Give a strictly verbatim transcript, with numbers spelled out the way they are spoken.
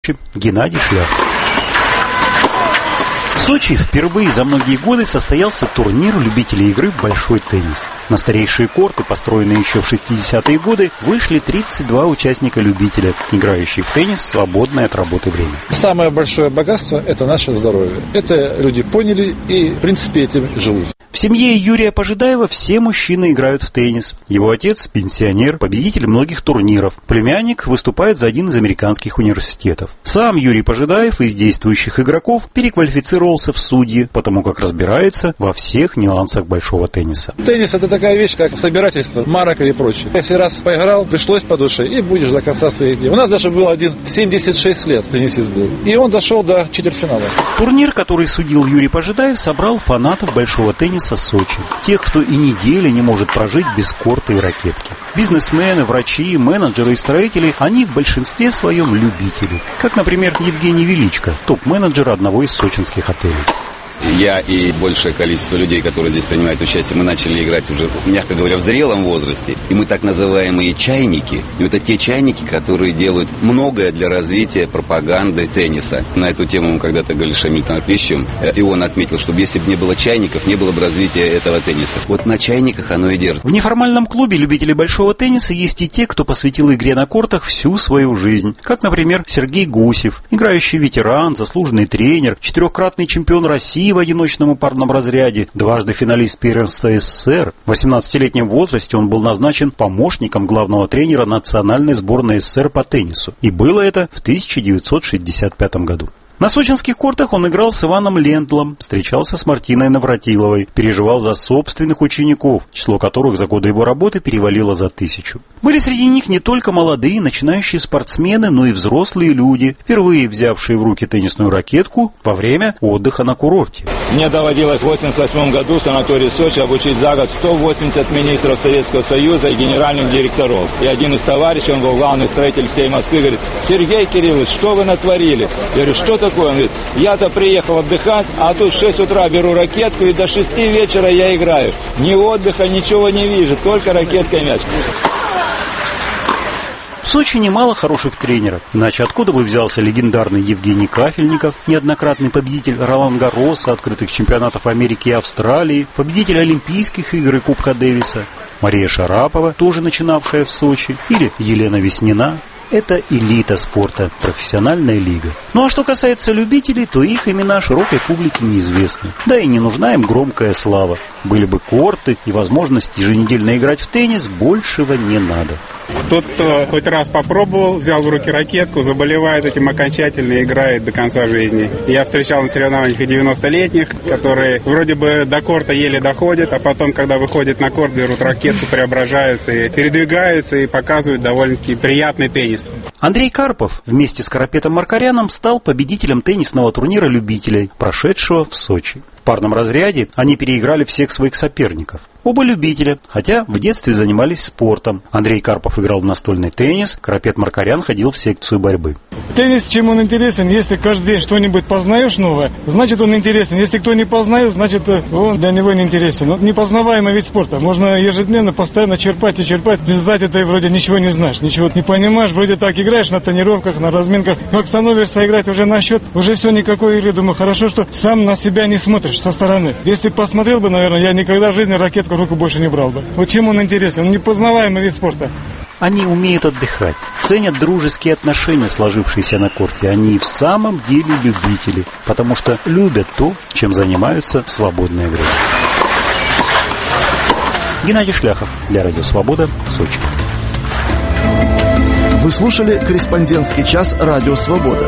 Сочи Геннадий Шляхов. В Сочи впервые за многие годы состоялся турнир любителей игры в большой теннис. На старейшие корты, построенные еще в шестидесятые годы, вышли тридцать два участника-любителя, играющие в теннис в свободное от работы время. Самое большое богатство – это наше здоровье. Это люди поняли и, в принципе, этим живут. В семье Юрия Пожидаева все мужчины играют в теннис. Его отец – пенсионер, победитель многих турниров. Племянник выступает за один из американских университетов. Сам Юрий Пожидаев из действующих игроков переквалифицировался в судьи, потому как разбирается во всех нюансах большого тенниса. Теннис – это такая вещь, как собирательство марок и прочее. Если раз поиграл, пришлось по душе, и будешь до конца своих дней. У нас даже был один семьдесят шесть лет теннисист был. И он дошел до четвертьфинала. Турнир, который судил Юрий Пожидаев, собрал фанатов большого тенниса Сочи. Тех, кто и недели не может прожить без корта и ракетки. Бизнесмены, врачи, менеджеры и строители, они в большинстве своем любители. Как, например, Евгений Величко, топ-менеджер одного из сочинских отелей. Я и большее количество людей, которые здесь принимают участие, мы начали играть уже, мягко говоря, в зрелом возрасте. И мы так называемые чайники. И это те чайники, которые делают многое для развития пропаганды тенниса. На эту тему мы когда-то говорили с Шамильтоном Клещевым, и он отметил, что если бы не было чайников, не было бы развития этого тенниса. Вот на чайниках оно и держится. В неформальном клубе любителей большого тенниса есть и те, кто посвятил игре на кортах всю свою жизнь. Как, например, Сергей Гусев, играющий ветеран, заслуженный тренер, четырехкратный чемпион России в одиночном и парном разряде, дважды финалист первенства СССР. В восемнадцатилетнем возрасте он был назначен помощником главного тренера национальной сборной СССР по теннису. И было это в тысяча девятьсот шестьдесят пятом году. На сочинских кортах он играл с Иваном Лендлом, встречался с Мартиной Навратиловой, переживал за собственных учеников, число которых за годы его работы перевалило за тысячу. Были среди них не только молодые начинающие спортсмены, но и взрослые люди, впервые взявшие в руки теннисную ракетку во время отдыха на курорте. Мне доводилось в восемьдесят восьмом году в санатории Сочи обучить за год сто восемьдесят министров Советского Союза и генеральных директоров. И один из товарищей, он был главный строитель всей Москвы, говорит: Сергей Кириллович, что вы натворили? Я говорю, что такое? Он говорит: я-то приехал отдыхать, а тут в шесть утра беру ракетку и до шести вечера я играю. Ни отдыха, ничего не вижу, только ракетка и мяч. В Сочи немало хороших тренеров, иначе откуда бы взялся легендарный Евгений Кафельников, неоднократный победитель Ролан-Гарроса, открытых чемпионатов Америки и Австралии, победитель Олимпийских игр и Кубка Дэвиса, Мария Шарапова, тоже начинавшая в Сочи, или Елена Веснина. Это элита спорта, профессиональная лига. Ну а что касается любителей, то их имена широкой публике неизвестны. Да и не нужна им громкая слава. Были бы корты и возможность еженедельно играть в теннис, большего не надо. Тот, кто хоть раз попробовал, взял в руки ракетку, заболевает этим окончательно и играет до конца жизни. Я встречал на соревнованиях и девяностолетних, которые вроде бы до корта еле доходят, а потом, когда выходят на корт, берут ракетку, преображаются и передвигаются и показывают довольно-таки приятный теннис. Андрей Карпов вместе с Карапетом Маркаряном стал победителем теннисного турнира любителей, прошедшего в Сочи. В парном разряде они переиграли всех своих соперников. Оба любителя, хотя в детстве занимались спортом. Андрей Карпов играл в настольный теннис, Карапет Маркарян ходил в секцию борьбы. Теннис, чем он интересен? Если каждый день что-нибудь познаешь новое, значит он интересен. Если кто не познает, значит он для него не интересен. Он непознаваемый вид спорта. Можно ежедневно, постоянно черпать и черпать. В результате ты вроде ничего не знаешь, ничего не понимаешь. Вроде так играешь на тренировках, на разминках. Как становишься играть уже на счет, уже все, никакой игры. Думаю, хорошо, что сам на себя не смотришь со стороны. Если посмотрел бы, наверное, я никогда в жизни ракетку в руку больше не брал бы. Вот чем он интересен? Он непознаваемый вид спорта. Они умеют отдыхать, ценят дружеские отношения, сложившиеся на корте. Они и в самом деле любители, потому что любят то, чем занимаются в свободное время. Геннадий Шляхов для Радио Свобода, Сочи. Вы слушали «Корреспондентский час» Радио Свобода.